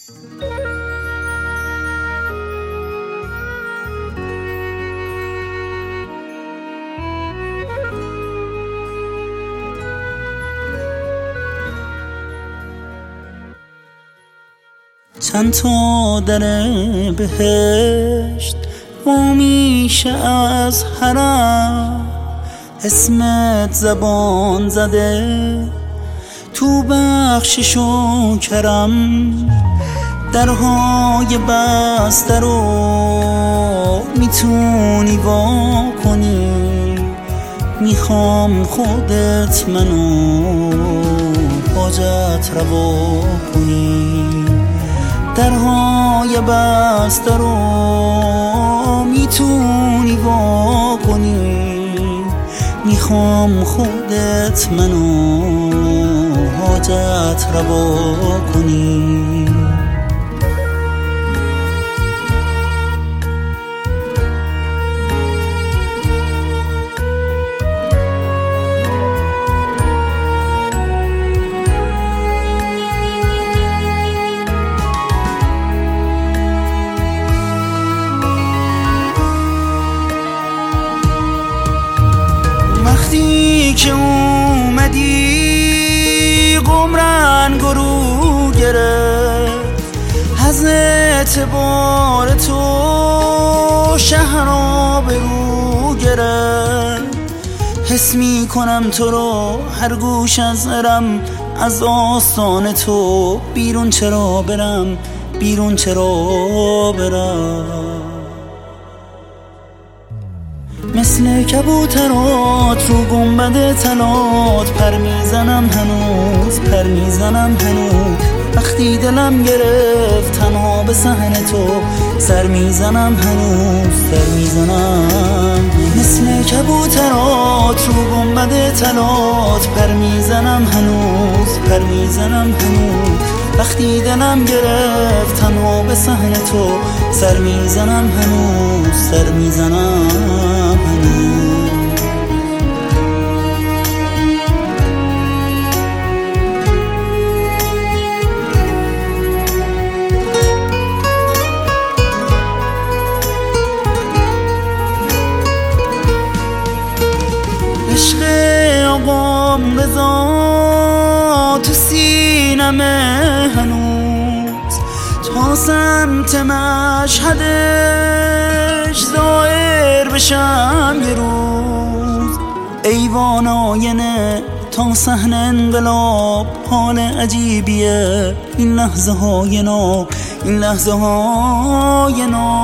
چند تا در بهشت و میشه از حرم، اسمت زبان زده تو بخشش و کرم. درهای بسته رو میتونی وا کنی، میخوام خودت منو حاجت روا کنی. درهای بسته رو میتونی وا کنی، میخوام خودت منو حاجت روا کنی. وقتی که اومدی قمرن گرو گرفت، از اعتبار تو شهر آبرو گرفت. حس می کنم تو رو هر گوش از ارم، از آستان تو بیرون چرا برم، بیرون چرا برم. مثل کبوترات رو گنبد طلات پر میزنم هنوز، پر میزنم هنوز. وقتی دلم گرفت تنها به صحن تو سر میزنم هنوز، سر میزنم. مثل کبوترات رو گنبد طلات پر میزنم هنوز، پر میزنم هنوز. وقتی دلم گرفت تنها به صحن تو سر میزنم هنوز، سر میزنم هنوز. عشق آقام رضا تو سینمه هنوز، تا سمت مشهدش ظاهر بشم یه روز. ایوان آینه تا صحن انقلاب حال عجیبیه این لحظه های ناب، این لحظه های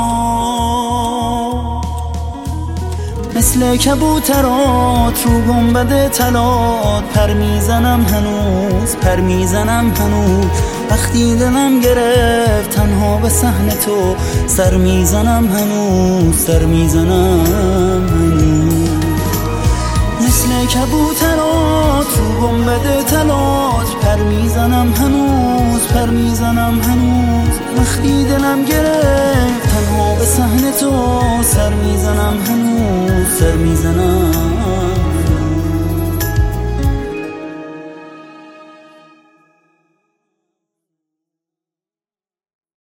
ناب. مثل کبوترات رو گنبد طلات پر میزنم هنوز، پر میزنم هنوز. وقتی دلم گرفت تنها به صحن تو سر میزنم هنوز، سر میزنم هنوز. مثل کبوترات رو گنبد طلات پر میزنم هنوز، پر میزنم هنوز. وقتی دلم گرفت تنها به صحن تو سر میزنم هنوز، سر میزنم.